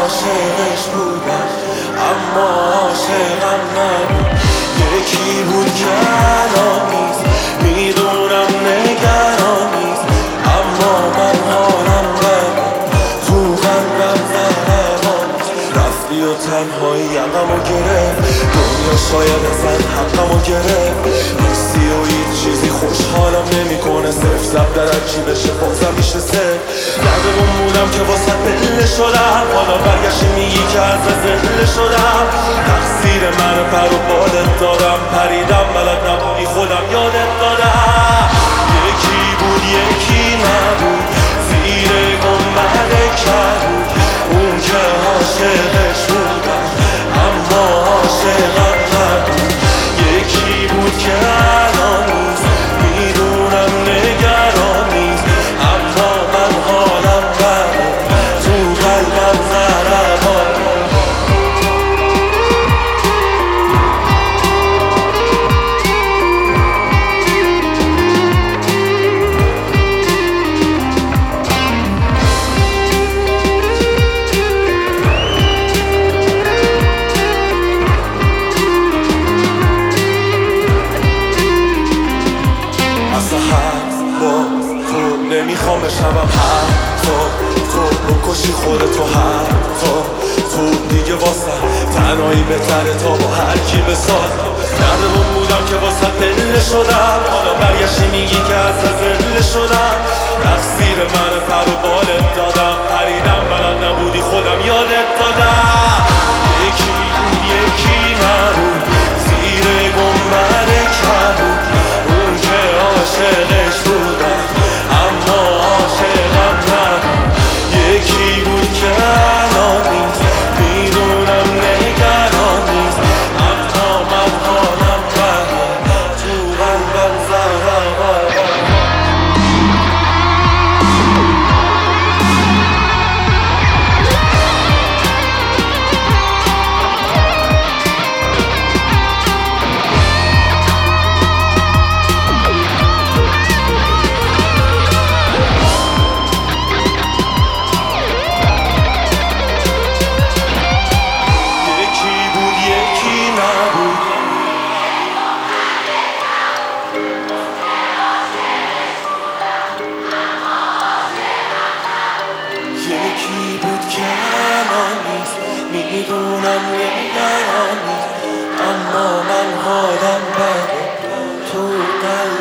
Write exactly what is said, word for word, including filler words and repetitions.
عاشقش بودم اما عاشقم نبود. یکی بود که الان نیست، میدونم نگران نیست، اما من حالم بده، تو قلبم ضربان رفتی و تنهایی یقمو گرفت. دنیا شاید ازت حقمو گرفت، نیستی و هیچ چیزی خوشحالم نمیکنه. صرف زب درک چی بشه بازم میشه صرف. ندمون مونم که واسه بله شدم، حالا برگشتی میگی که از زله شدم. تقصیر من پر و بالت دادم، پریدم بلد نبودی خودم یادت دادم. یکی بود یکی نبود، زیر گنبد کبود، اون که عاشقش بودم اما عاشقم نبود. یکی بود که الان نیست، میدونم نگران نیست، اما من حالم بده، تو قلبم ضربان. نمیخوام بشنوم حرفا تو، بکشی خودتو حتی تو دیگه واسه تنهایی بهتره تا با هر کی بساز. دردمون بودم که واسه دل شدم، حالا برگشتی میگی که از زله شدم. تقصیر من پر و بالت دادم، پریدم بلد نبودی خودم یادت دادم. یکی بود یکی نبود، زیر گنبد کبود، اون که عاشقش بودم اما عاشقم نبود. یکی بود که الان نیست، میدونم نگران نیست، اما من حالم بده، تو قلبم ضربان. یکی بود که الان نیست، میدونم نگران نیست، اما من حالم بده، تو قلبم